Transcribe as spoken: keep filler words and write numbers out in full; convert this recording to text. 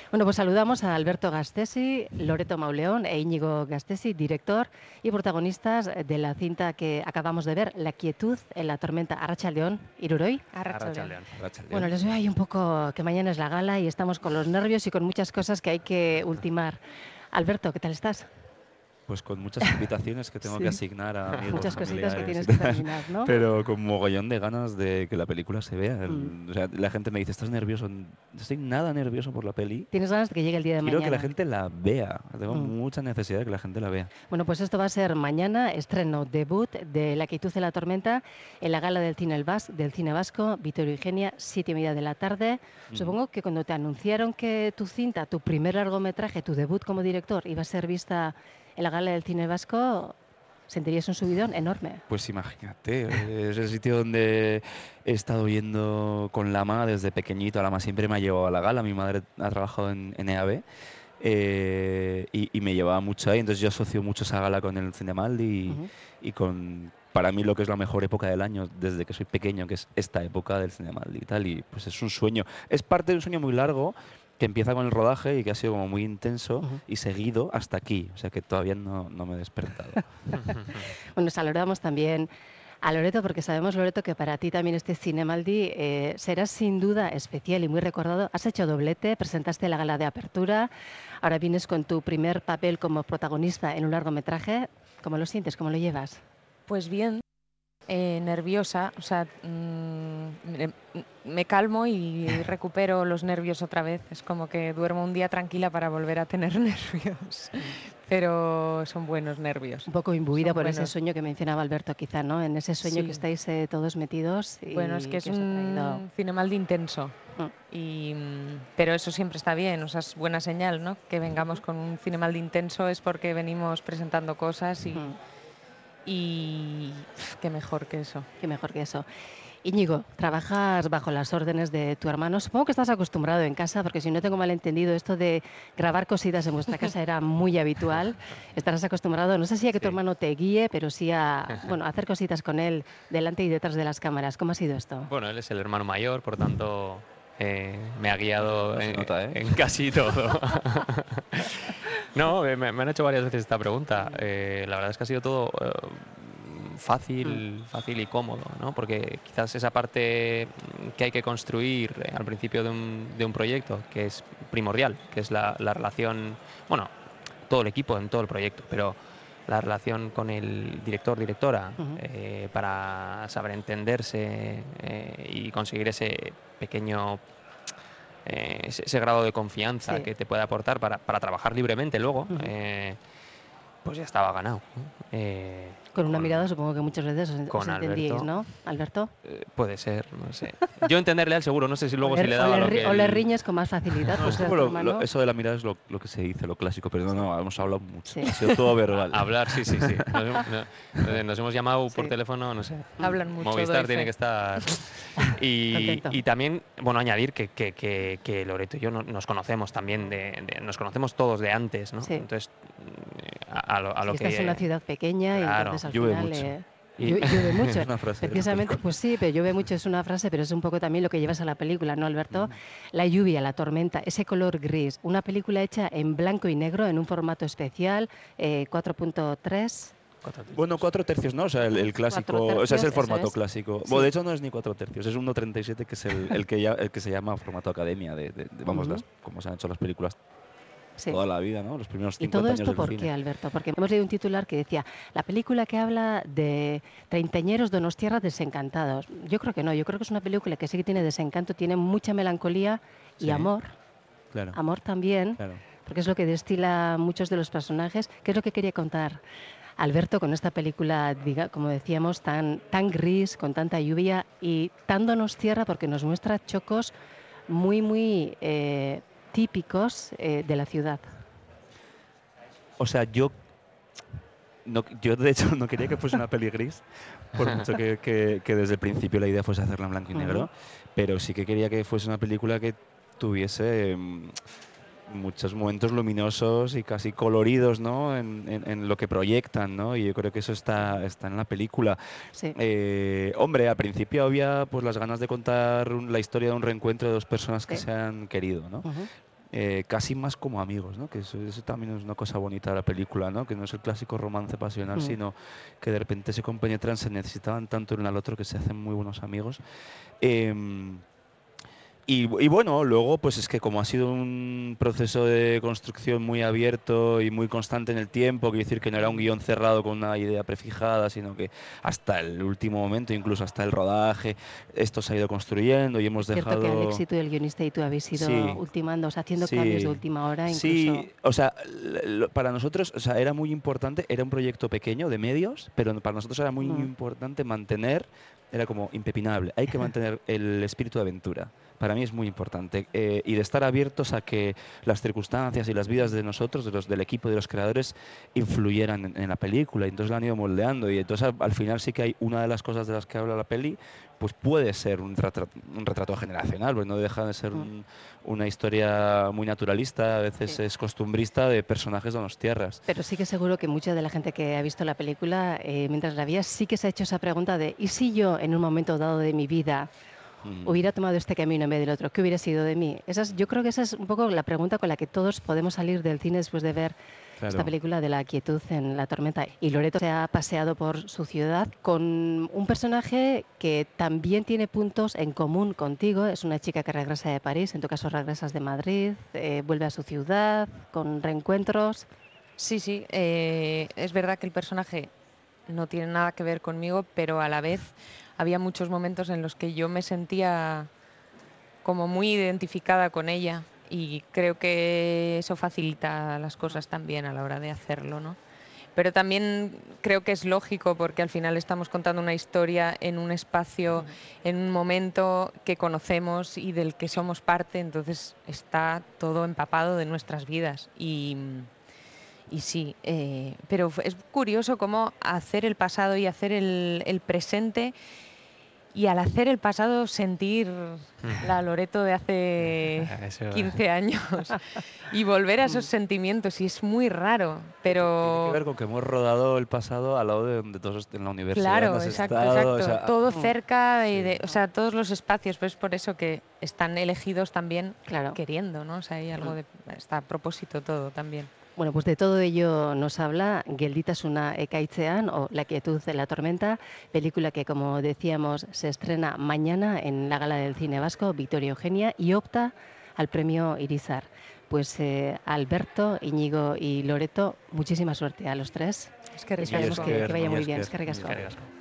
Bueno, pues saludamos a Alberto Gastesi, Loreto Mauleón e Íñigo Gastesi, director y protagonistas de la cinta que acabamos de ver, La quietud en la tormenta. Arratsaldeon, Iruroi. Arratsaldeon. Bueno, les veo ahí un poco que mañana es la gala y estamos con los nervios y con muchas cosas que hay que ultimar. Alberto, ¿qué tal estás? Pues con muchas invitaciones que tengo Sí. que asignar a amigos, Muchas cositas que familiares tienes y que tal, terminar, ¿no? pero con mogollón de ganas de que la película se vea. El- Mm. O sea, la gente me dice, ¿estás nervioso? No estoy nada nervioso por la peli. Tienes ganas de que llegue el día de Quiero que la mañana. gente la vea. Tengo Mm. mucha necesidad de que la gente la vea. Bueno, pues esto va a ser mañana, estreno, debut de La quietud de la tormenta en la gala del cine, el Vas- del cine vasco, Vittorio Eugenia, siete y media de la tarde. Ujú. Supongo que cuando te anunciaron que tu cinta, tu primer largometraje, tu debut como director, iba a ser vista en la gala del cine vasco, sentirías un subidón enorme. Pues imagínate, es el sitio donde he estado yendo con Lama desde pequeñito. Lama siempre me ha llevado a la gala. Mi madre ha trabajado en, en E A B eh, y, y me llevaba mucho ahí. Entonces yo asocio mucho esa gala con el Cinemaldi y, Ujú. y con, para mí, lo que es la mejor época del año desde que soy pequeño, que es esta época del Cinemaldi y tal. Y pues es un sueño. Es parte de un sueño muy largo que empieza con el rodaje y que ha sido como muy intenso Ujú. y seguido hasta aquí. O sea que todavía no, no me he despertado. Bueno, saludamos también a Loreto, porque sabemos, Loreto, que para ti también este Cinemaldi eh, será sin duda especial y muy recordado. Has hecho doblete, presentaste la gala de apertura, ahora vienes con tu primer papel como protagonista en un largometraje. ¿Cómo lo sientes? ¿Cómo lo llevas? Pues bien, eh, nerviosa, o sea, mm, me, me calmo y recupero los nervios otra vez. Es como que duermo un día tranquila para volver a tener nervios, pero son buenos nervios. Un poco imbuida Son por ese buenos. sueño que mencionaba Alberto, quizá, ¿no? En ese sueño que Sí. estáis eh, todos metidos y Bueno, es que es os ha traído... un Cinemaldi intenso, Mm. y, mm, pero eso siempre está bien, o sea, es buena señal, ¿no? Que vengamos con un Cinemaldi intenso es porque venimos presentando cosas y, Mm. y pf, qué mejor que eso. Qué mejor que eso. Íñigo, trabajas bajo las órdenes de tu hermano. Supongo que estás acostumbrado en casa, porque si no tengo mal entendido, esto de grabar cositas en vuestra casa era muy habitual. Estarás acostumbrado, no sé si a que tu Sí. hermano te guíe, pero sí a, bueno, a hacer cositas con él delante y detrás de las cámaras. ¿Cómo ha sido esto? Bueno, él es el hermano mayor, por tanto, eh, me ha guiado No se en, nota, ¿eh? en casi todo. No, me, me han hecho varias veces esta pregunta. Eh, la verdad es que ha sido todo eh, fácil, fácil y cómodo, ¿no? Porque quizás esa parte que hay que construir eh, al principio de un, de un proyecto, que es primordial, que es la, la relación, bueno, todo el equipo en todo el proyecto, pero la relación con el director, directora, Ujú. eh, para saber entenderse eh, y conseguir ese pequeño, eh, ese, ese grado de confianza Sí. que te puede aportar para, para trabajar libremente luego, Ujú. eh, pues ya estaba ganado. ¿no? Eh, Con una mirada supongo que muchas veces os, os con entendíais, Alberto. ¿no, Alberto? eh, puede ser, no sé. Yo entenderle al seguro, no sé si luego o le, si le o daba le lo ri- que o le él- riñes con más facilidad No, por es ser como tu lo- hermano. lo- eso de la mirada es lo, lo que se dice, lo clásico, pero no, no, hemos hablado mucho. Sí. Ha sido todo verbal. Hablar, sí, sí, sí. Nos, hemos- no- eh, nos hemos llamado por Sí. teléfono, no sé. Hablan mucho, Movistar doy tiene fe. que estar. Y, Contento. y también, bueno, añadir que, que, que, que Loreto y yo no- nos conocemos también, de, de- nos conocemos todos de antes, ¿no? Sí. Entonces, mm, a, a lo, a Sí, lo que que. estás en una ciudad pequeña Claro, y entonces al llueve final... mucho. eh, Y- llu- llueve mucho. Es una frase de la Precisamente, película. pues sí, pero llueve mucho es una frase, pero es un poco también lo que llevas a la película, ¿no, Alberto? La lluvia, la tormenta, ese color gris. Una película hecha en blanco y negro, en un formato especial, eh, cuatro punto tres. Bueno, cuatro tercios, ¿no? O sea, el, el clásico, Cuatro o sea, es el tercios, eso formato es. clásico. Sí. Bueno, de hecho no es ni cuatro tercios, es uno treinta y siete, que es el, el que ya, el que se llama formato academia, de, de- de- vamos, Ujú. las, como se han hecho las películas Sí. toda la vida, ¿no? Los primeros ¿Y cincuenta todo años esto del por cine. qué, Alberto? Porque hemos leído un titular que decía, la película que habla de treintañeros donostiarras desencantados. Yo creo que no, yo creo que es una película que sí que tiene desencanto, tiene mucha melancolía y Sí. amor, Claro, amor también, claro. porque es lo que destila muchos de los personajes. ¿Qué es lo que quería contar Alberto con esta película, diga, como decíamos, tan, tan gris, con tanta lluvia y tan donostiarra, porque nos muestra chocos muy, muy eh, típicos eh, de la ciudad? O sea, yo, no, yo de hecho no quería que fuese una peli gris, por mucho que, que- que desde el principio la idea fuese hacerla en blanco y negro, Ujú. pero sí que quería que fuese una película que tuviese mm, muchos momentos luminosos y casi coloridos, ¿no? En, en- en lo que proyectan, ¿no? Y yo creo que eso está, está en la película. Sí. Eh, hombre, al principio había pues las ganas de contar un- la historia de un reencuentro de dos personas que Sí. se han querido, ¿no? Ujú. eh, casi más como amigos, ¿no? Que eso, eso también es una cosa bonita de la película, ¿no? Que no es el clásico romance pasional, Mm. sino que de repente se compenetran, se necesitaban tanto el uno al otro que se hacen muy buenos amigos. Em, Y, y bueno, luego pues es que como ha sido un proceso de construcción muy abierto y muy constante en el tiempo, quiero decir que no era un guión cerrado con una idea prefijada, sino que hasta el último momento, incluso hasta el rodaje, esto se ha ido construyendo y hemos Cierto que dejado... Alex y tú, el guionista, y tú habéis ido Sí, ultimando, o sea, haciendo cambios de sí, última hora, incluso... sí, o sea, l- lo- para nosotros, o sea, era muy importante, era un proyecto pequeño de medios, pero para nosotros era muy Mm. importante mantener, era como impepinable, hay que mantener el espíritu de aventura. Para mí es muy importante eh, y de estar abiertos a que las circunstancias y las vidas de nosotros, de los, del equipo y de los creadores, influyeran en, en la película. Y entonces la han ido moldeando y entonces al, al final sí que hay una de las cosas de las que habla la peli, pues puede ser un retrato, un retrato generacional, pues no deja de ser Mm. un- una historia muy naturalista, a veces Sí. es costumbrista de personajes de las tierras. Pero sí que seguro que mucha de la gente que ha visto la película, eh, mientras la veía, sí que se ha hecho esa pregunta de ¿y si yo en un momento dado de mi vida Mm, hubiera tomado este camino en vez del otro? ¿Qué hubiera sido de mí? Esa es- yo creo que esa es un poco la pregunta con la que todos podemos salir del cine después de ver esta claro. película de la quietud en la tormenta. Y Loreto se ha paseado por su ciudad con un personaje que también tiene puntos en común contigo. Es una chica que regresa de París, en tu caso regresas de Madrid, eh, vuelve a su ciudad con reencuentros. Sí, sí, eh, es verdad que el personaje no tiene nada que ver conmigo, pero a la vez había muchos momentos en los que yo me sentía como muy identificada con ella y creo que eso facilita las cosas también a la hora de hacerlo, ¿no? Pero también creo que es lógico porque al final estamos contando una historia en un espacio, en un momento que conocemos y del que somos parte, entonces está todo empapado de nuestras vidas y... Y sí, eh, pero f- es curioso cómo hacer el pasado y hacer el, el presente y al hacer el pasado sentir la Loreto de hace Eso- quince años y volver a esos sentimientos y es muy raro, Tiene que pero ver con que hemos rodado el pasado al lado de donde todos en la universidad claro, has exacto, estado, o exacto, sea, todo Mm. cerca de, sí. de- o sea, todos los espacios, pues por eso que están elegidos también Claro. queriendo, ¿no? O sea, hay algo Mm. de, está a propósito todo también. Bueno, pues de todo ello nos habla Gelditasuna ekaitzean o La quietud de la tormenta, película que, como decíamos, se estrena mañana en la Gala del Cine Vasco, Victoria Eugenia, y opta al premio Irizar. Pues eh, Alberto, Íñigo y Loreto, muchísima suerte a los tres. Es que Esperemos ricasco. que, que esker, vaya muy mila bien. esker, Eskerrik asko. mila Eskerrik asko.